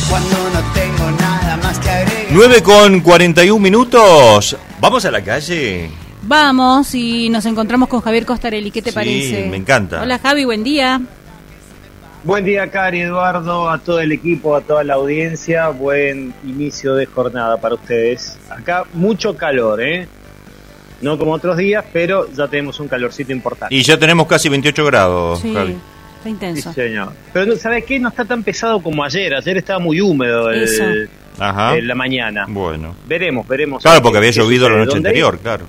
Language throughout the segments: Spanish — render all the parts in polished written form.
cuando no tengo nada más que agregar. 9:41. ¿Vamos a la calle? Vamos y nos encontramos con Javier Costarelli. ¿Qué te parece? Sí, me encanta. Hola Javi, buen día. Buen día, Cari, Eduardo, a todo el equipo, a toda la audiencia. Buen inicio de jornada para ustedes. Acá mucho calor, no como otros días, pero ya tenemos un calorcito importante. Y ya tenemos casi 28 grados, Sí, Javi. está intenso. Sí, señor. Pero ¿sabes qué? No está tan pesado como ayer. Ayer estaba muy húmedo Ajá. la mañana. Bueno. Veremos. Claro, porque había llovido la noche anterior, claro.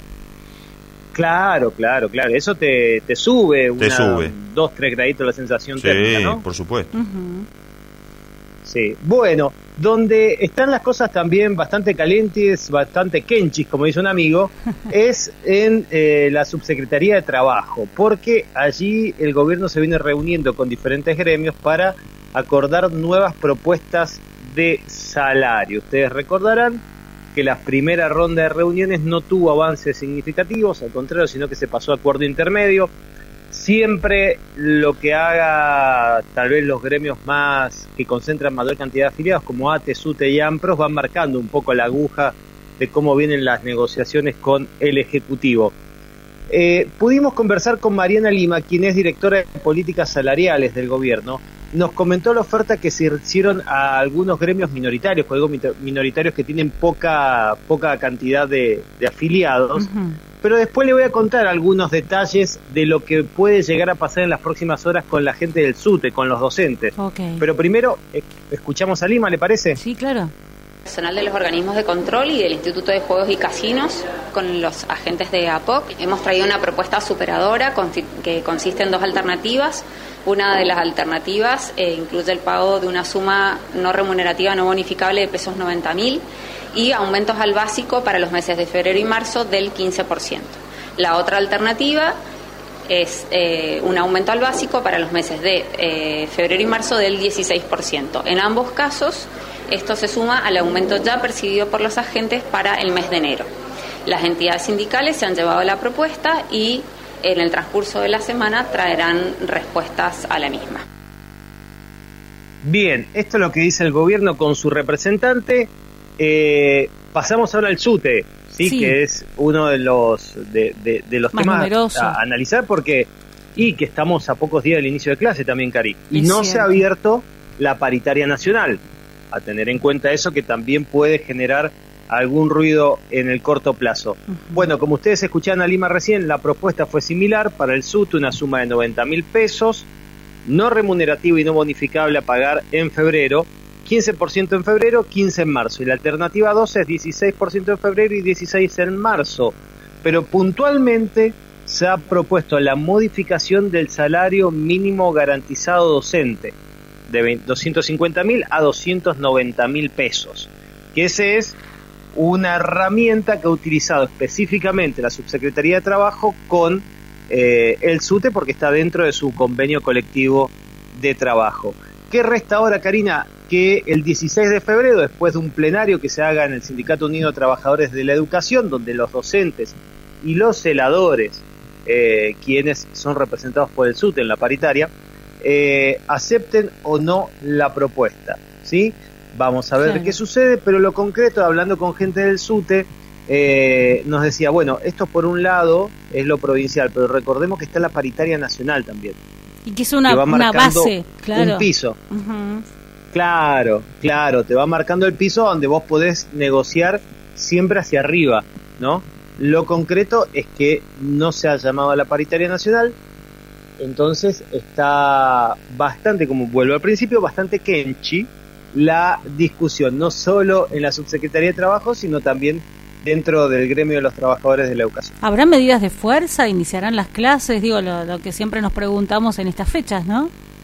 Claro. Eso te sube. Te sube. 2-3 graditos la sensación Sí, térmica, ¿no? por supuesto. Uh-huh. Sí. Bueno, donde están las cosas también bastante calientes, bastante kenchis, como dice un amigo, es en la Subsecretaría de Trabajo, porque allí el gobierno se viene reuniendo con diferentes gremios para acordar nuevas propuestas de salario. Ustedes recordarán que la primera ronda de reuniones no tuvo avances significativos, al contrario, sino que se pasó a acuerdo intermedio. Siempre lo que haga tal vez los gremios más que concentran mayor cantidad de afiliados, como ATE, SUTE y AMPROS, van marcando un poco la aguja de cómo vienen las negociaciones con el Ejecutivo. Pudimos conversar con Mariana Lima, quien es directora de políticas salariales del gobierno. Nos comentó la oferta que se hicieron a algunos gremios minoritarios, minoritarios que tienen poca cantidad de afiliados, pero después le voy a contar algunos detalles de lo que puede llegar a pasar en las próximas horas con la gente del SUTE, con los docentes. Okay. Pero primero, escuchamos a Lima, ¿le parece? Sí, claro. Personal de los organismos de control y del Instituto de Juegos y Casinos con los agentes de APOC. Hemos traído una propuesta superadora que consiste en dos alternativas. Una de las alternativas incluye el pago de una suma no remunerativa no bonificable de pesos 90.000 y aumentos al básico para los meses de febrero y marzo del 15%. La otra alternativa es un aumento al básico para los meses de febrero y marzo del 16%. En ambos casos, esto se suma al aumento ya percibido por los agentes para el mes de enero. Las entidades sindicales se han llevado la propuesta y en el transcurso de la semana traerán respuestas a la misma. Bien, esto es lo que dice el gobierno con su representante. Pasamos ahora al SUTE, ¿sí? Que es uno de los temas numeroso a analizar porque que estamos a pocos días del inicio de clase también, Cari. Y no se ha abierto la paritaria nacional. A tener en cuenta eso, que también puede generar algún ruido en el corto plazo. Bueno, como ustedes escucharon a Lima recién, la propuesta fue similar para el SUTE, una suma de 90.000 pesos, no remunerativo y no bonificable a pagar en febrero, 15% en febrero, 15% en marzo. Y la alternativa 2 es 16% en febrero y 16% en marzo. Pero puntualmente se ha propuesto la modificación del salario mínimo garantizado docente, de 250.000 a 290.000 pesos, que ese es una herramienta que ha utilizado específicamente la Subsecretaría de Trabajo con el SUTE porque está dentro de su convenio colectivo de trabajo. ¿Qué resta ahora, Karina? Que el 16 de febrero, después de un plenario que se haga en el Sindicato Unido de Trabajadores de la Educación, donde los docentes y los celadores, quienes son representados por el SUTE en la paritaria, acepten o no la propuesta, ¿sí? Vamos a ver qué sucede, pero lo concreto, hablando con gente del SUTE, nos decía, bueno, esto por un lado es lo provincial, pero recordemos que está la paritaria nacional también. Y que es una base, claro. Un piso. Uh-huh. Claro, te va marcando el piso donde vos podés negociar siempre hacia arriba, ¿no? Lo concreto es que no se ha llamado a la paritaria nacional, entonces está bastante, como vuelvo al principio, bastante kenchi la discusión, no solo en la Subsecretaría de Trabajo, sino también dentro del gremio de los trabajadores de la educación. ¿Habrá medidas de fuerza? ¿Iniciarán las clases? Digo, lo que siempre nos preguntamos en estas fechas, ¿no?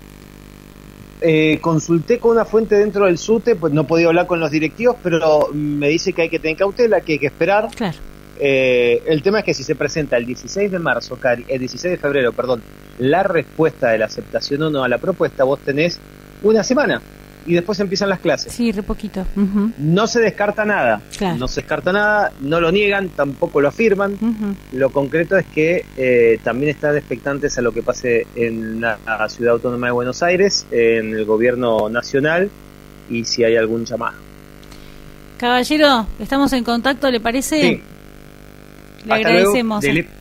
Consulté con una fuente dentro del SUTE, pues no he podido hablar con los directivos, pero me dice que hay que tener cautela, que hay que esperar. Claro. El tema es que si se presenta el 16 de febrero, la respuesta de la aceptación o no a la propuesta, vos tenés una semana y después empiezan las clases. Sí, re poquito. Uh-huh. No se descarta nada, claro. No lo niegan, tampoco lo afirman. Uh-huh. Lo concreto es que también están expectantes a lo que pase en la Ciudad Autónoma de Buenos Aires, en el gobierno nacional, y si hay algún llamado. Caballero, estamos en contacto, ¿le parece? Sí. Le agradecemos. Luego.